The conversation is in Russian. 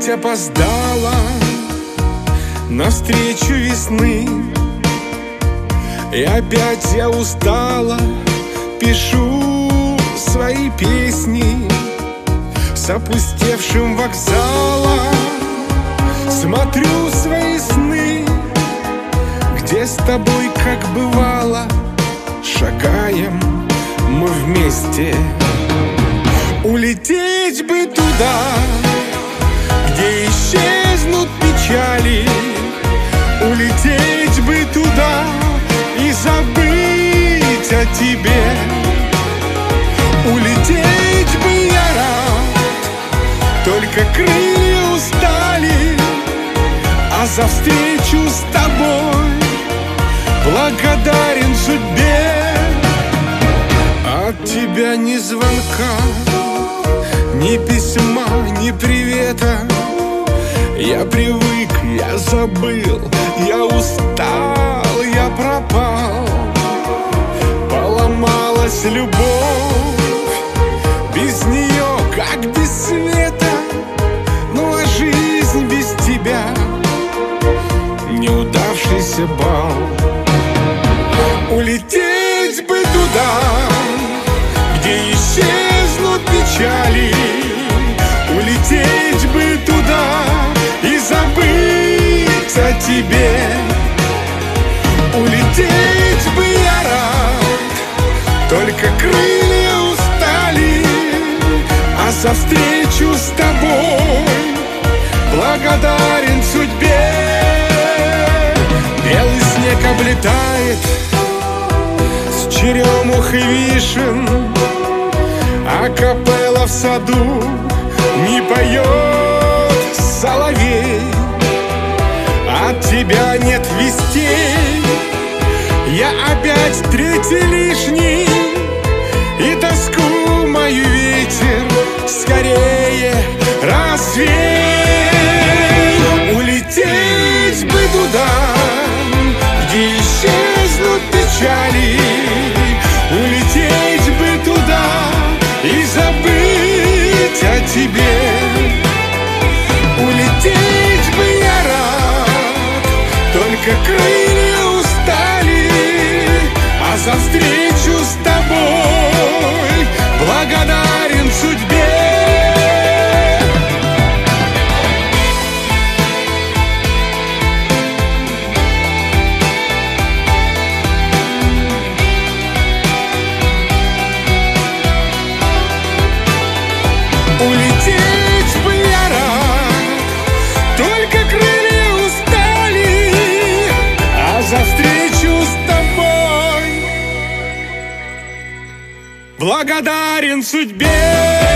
опять опоздала навстречу весны, и опять я устала, пишу свои песни. С опустевшим вокзалом смотрю свои сны, где с тобой, как бывало, шагаем мы вместе. Улететь бы туда, где исчезнут печали, улететь бы туда и забыть о тебе. Улететь бы я рад, только крылья устали, а за встречу с тобой благодарен судьбе. От тебя ни звонка, ни письма, ни привета. Я привык, я забыл, я устал, я пропал. Поломалась любовь, без нее как без света. Ну а жизнь без тебя неудавшийся бал. Улететь бы туда, где исчезнут печали, улететь бы туда и забыть о тебе. Улететь бы я рад, только крылья устали, а за встречу с тобой благодарен судьбе. Белый снег облетает с черемух и вишен, а капелла в саду не поет соловей. От тебя нет вестей, я опять третий лишний, и тоску мою ветер скорее развей. Улететь бы туда, где исчезнут печали, улететь бы туда и забыть о тебе. Улететь бы я рад, только крылья устали, а за встречу с тобой благодарен судьбе. Улететь бы я рад, только крылья устали, а за встречу с тобой благодарен судьбе.